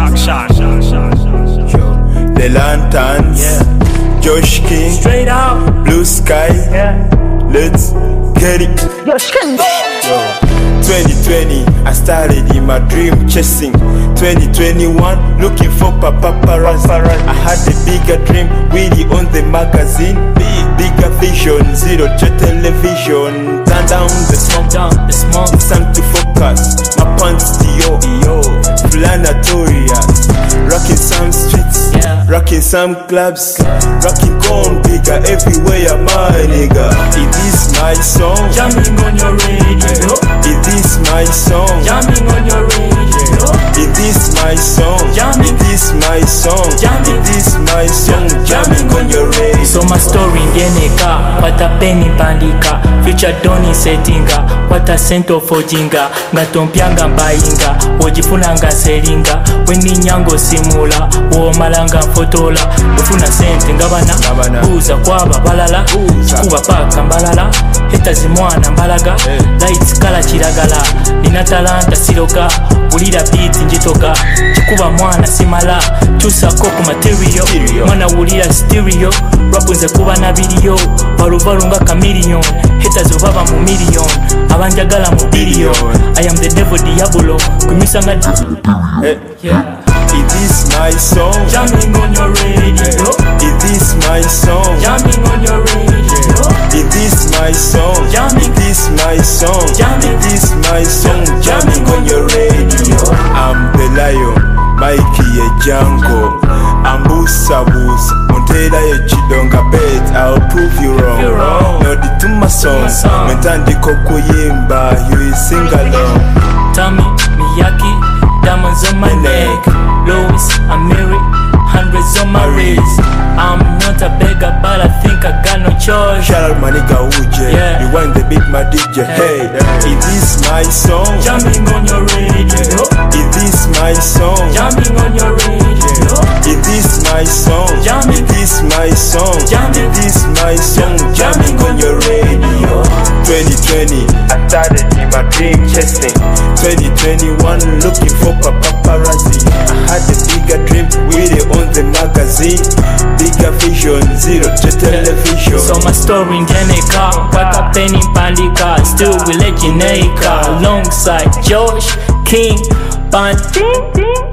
The Lanterns, Josh King, Straight out, Blue Sky, let's get it. yo, King. 2020, I started in my dream chasing. 2021, looking for paparazzi. I had a bigger dream, really on the magazine. Bigger vision, zero to television. Turn down the smoke, it's time to focus. My pants Dio, Flanatorious. Rocking some streets, rocking some clubs, rocking gone bigger everywhere, my nigga. It is my song, Jamming on your radio, it is my song, jamming on your radio, it is my song, Jamming. it is my song, Jamming. it is my song, jamming on your radio. So my story ngeneka, wata peni pandika, future doni settinga, wata sento fojinga, nga tompyanga mbayinga, ojifunanga seringa, weninyango simula, womalanga mfotola, ofuna sente ngabana, buuza kwaba balala, kikuba paka mbalala, hetazi mwana mbalaga, lights kala kiragala, nina talanta siroka, ulira beat njitoka, kikuba mwana simala, chusako ku material, mwana ulira stereo, rapu nze kuba na video, balubalu nga chameleon, haters obaba mu million, abanjagala mu billion, I am the devil diabolo, kumisa nga It is my song, jamming on your radio, it is my song, jamming on your radio, it is my song, Jamming. it is my song, Jamming. it is my song, jamming on your radio. I'm the lion, Mikey a Django, Ambusa Busa, Montela ye Chidonga bet, I'll prove you wrong. You're wrong. No di to my song, Mentandi Koko Yimba, you will sing along. Tommy, Miyaki, diamonds on my neck, Louis, I'm married, hundreds on my wrist. I'm not a beggar, but I think I got no choice. Shout out my nigga Uje, Yeah. you want the beat my DJ, hey, it is my song, Jamming on your radio, it is my song, jamming on your radio, it is my song, Jamming. it is my song, Jamming. it is my song, jamming on your radio. 2020, I started in my dream chasing. 2021, looking for paparazzi. I had a bigger dream, really on the magazine. Bigger vision, zero to television. So my story ngeneka, wata peni pandika, still we legendeka, alongside Josh King, Pan.